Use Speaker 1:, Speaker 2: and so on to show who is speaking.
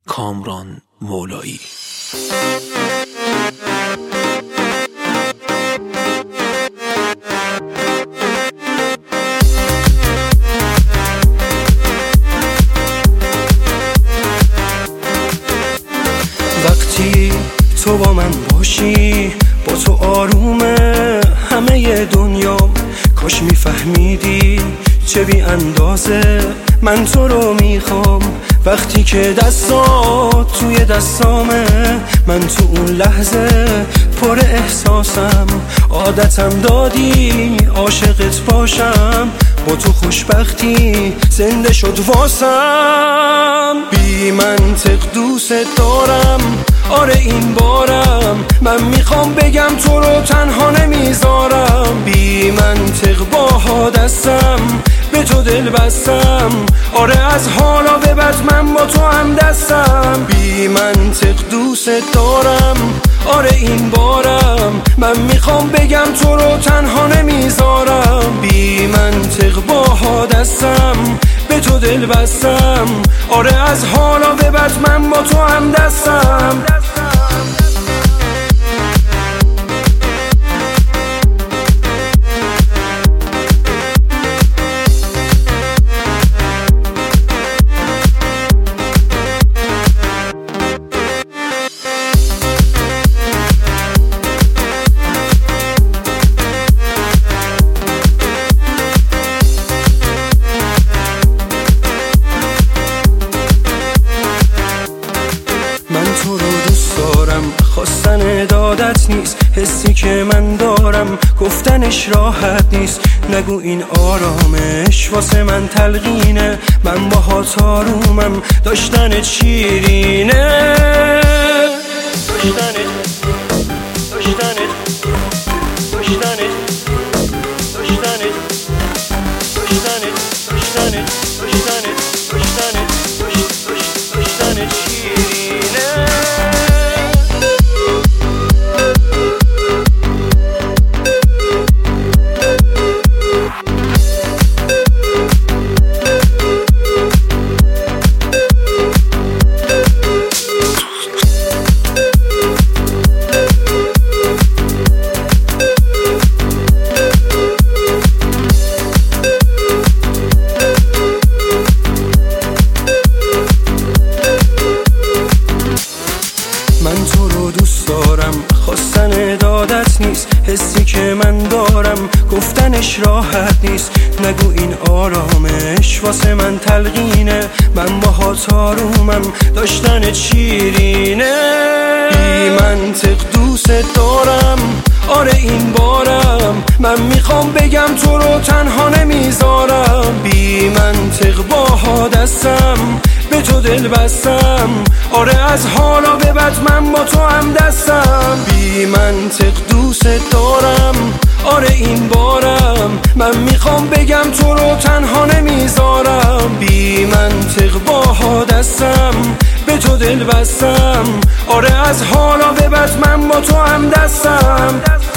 Speaker 1: کامران مولایی.
Speaker 2: وقتی تو با من باشی، با تو آرومه همه دنیام. کاش میفهمیدی چه بی اندازه من تو رو میخوام. وقتی که دستات توی دستامه، من تو اون لحظه پر احساسم. عادتم دادی عاشقت باشم، با تو خوشبختی زنده شد واسم. بی منطق دوست دارم، آره این بارم. من میخوام بگم تو رو تنها نمیذارم. بی منطق با دستم به تو دل بستم، آره از حالا به بعد من با تو هم دستم. بی منطق دوست دارم، آره این بارم. من میخوام بگم تو رو تنها نمیذارم. بی منطق با دستم به تو دل بستم، آره از حالا به بعد من با تو هم دستم. من تو رو دوست دارم، خواستن دادت نیست. حسی که من دارم گفتنش راحت نیست. نگو این آرامش واسه من تلقینه. من باهات آرومم، داشتنت شیرینه. من تو رو دوست دارم، خواستن دادت نیست. حسی که من دارم گفتنش راحت نیست. نگو این آرامش واسه من تلقینه. من باهات آرومم، داشتنت شیرینه. بی منطق دوست دارم، آره این بارم. من میخوام بگم تو رو تنها نمیذارم. بی منطق با دستم به تو دل بستم، آره از حالا به بعد من با تو هم دستم. بی منطق دوست دارم، آره این بارم. من میخوام بگم تو رو تنها نمیذارم. بی منطق با دستم به تو دل بستم، آره از حالا به بعد من با تو هم دستم.